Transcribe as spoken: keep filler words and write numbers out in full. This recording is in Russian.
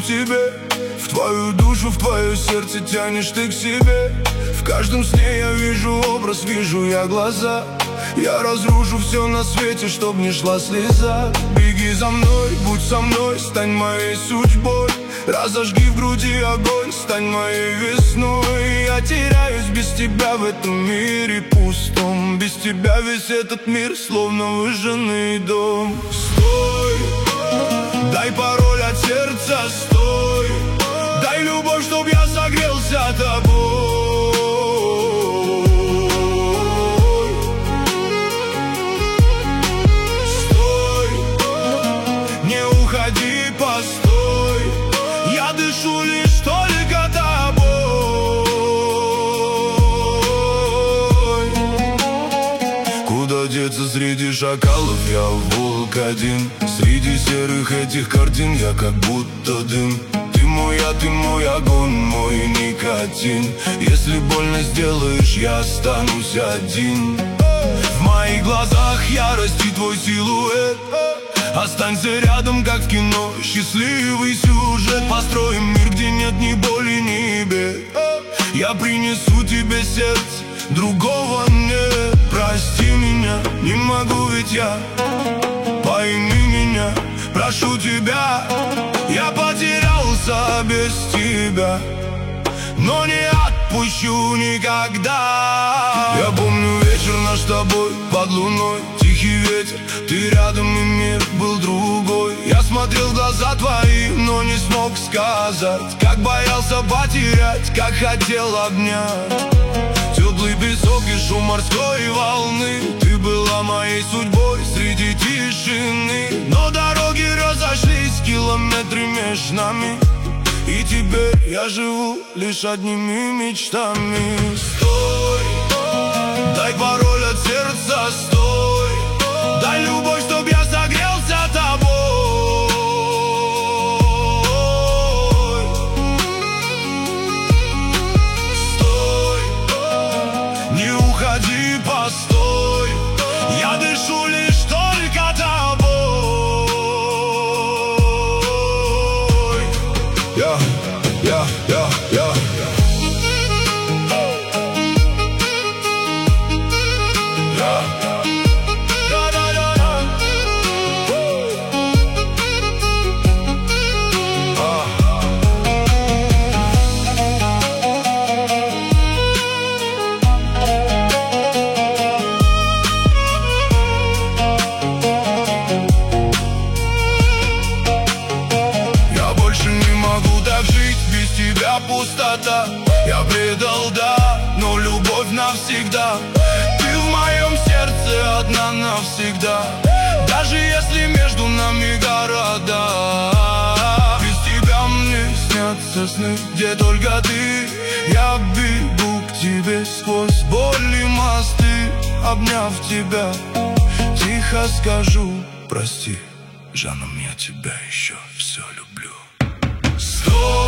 тебе, в твою душу, в твое сердце тянешь ты к себе. В каждом сне я вижу образ, вижу я глаза. Я разрушу все на свете, чтоб не шла слеза. Беги за мной, будь со мной, стань моей судьбой. Разожги в груди огонь, стань моей весной. Я теряюсь без тебя в этом мире пустом. Без тебя весь этот мир словно выжженный дом. Стой, дай пароль от сердца, стой. Дай любовь, чтоб я согрелся тобой. Стой, не уходи, постой. Я дышу лишь только тобой. Куда деться среди шакалов, я волк один. Среди серых этих картин я как будто дым. Ты мой, я, ты мой огонь, мой никотин. Если больно сделаешь, я останусь один. В моих глазах ярости твой силуэт. Останься рядом, как в кино, счастливый сюжет. Построим мир, где нет ни боли, ни бед. Я принесу тебе сердце, другого нет. Прости меня, не могу ведь я. Пойми меня, прошу тебя. Я потерялся без тебя, но не отпущу никогда. Я помню вечер наш с тобой под луной. Тихий ветер, ты рядом, и мир был другой. Я смотрел в глаза твои, но не смог сказать. Как боялся потерять, как хотел обнять. Теплый песок и шум морской волны. Ты была моей судьбой среди тишины. Но дороги разошлись, километры между нами. И теперь я живу лишь одними мечтами. Стой, дай пароль от сердца, стой. Дай любовь, чтоб я согрелся тобой. Стой, не уходи, постой. Я дышу лишь только тобой. Я, я, я, я. Пустота, я предал, да, но любовь навсегда. Ты в моем сердце одна навсегда. Даже если между нами города. Без тебя мне снятся сны, где только ты. Я бегу к тебе сквозь боль и мосты. Обняв тебя, тихо скажу: прости, Жаном, я тебя еще все люблю. Стой!